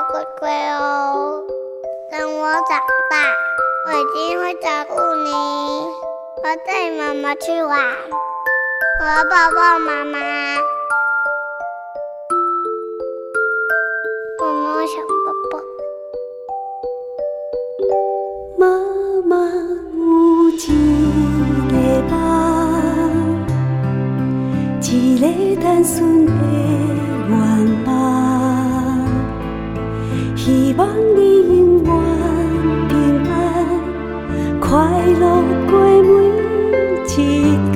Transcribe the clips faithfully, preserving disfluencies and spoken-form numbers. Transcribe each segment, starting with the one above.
要乖乖哦。等我长大，我一定会照顾你。我要带妈妈去玩，我要抱抱妈妈。妈妈想抱抱。 妈妈有一个梦，一个单纯的愿望，希望你永远平安，快乐过每一天。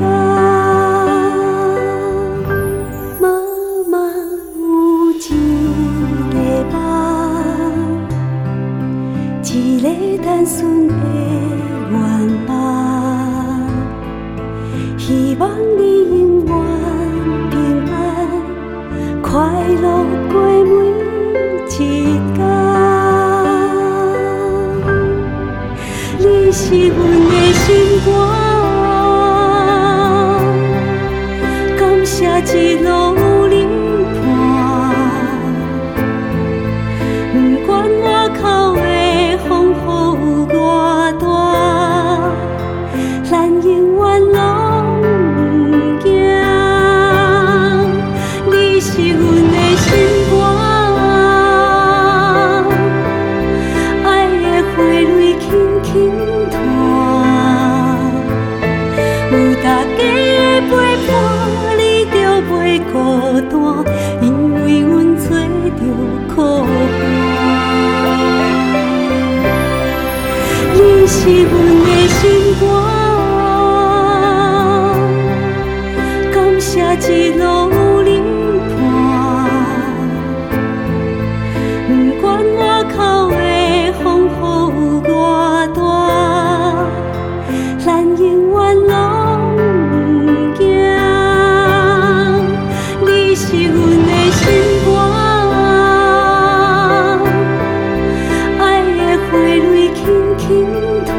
妈妈有一个梦，一个单纯的愿望，希望你永远平安，快乐过每一天。你是阮的心肝，感谢一路有你伴，不管外口的风雨有偌大，咱永远拢不惊。你是阮的心肝，爱的花蕊轻轻弹，有大家的陪伴，你就袂孤单，因为阮做着靠伴。你是阮的心肝，感谢一路有你伴，不管外口的风雨有偌大，咱永远拢不惊。你是阮的心肝，爱的花蕊轻轻弹，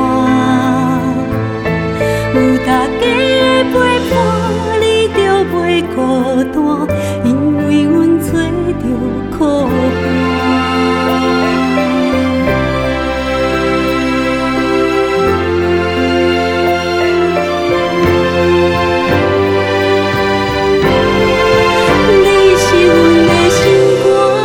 有大家的陪伴，你就袂孤单，因为阮做着靠伴。你是阮的心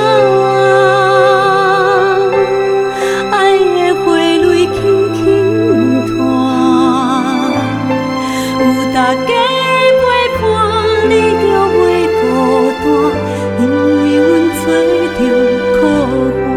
肝，爱的花蕊轻轻弹，有大家的陪伴，你就袂孤单，因为阮做着靠伴。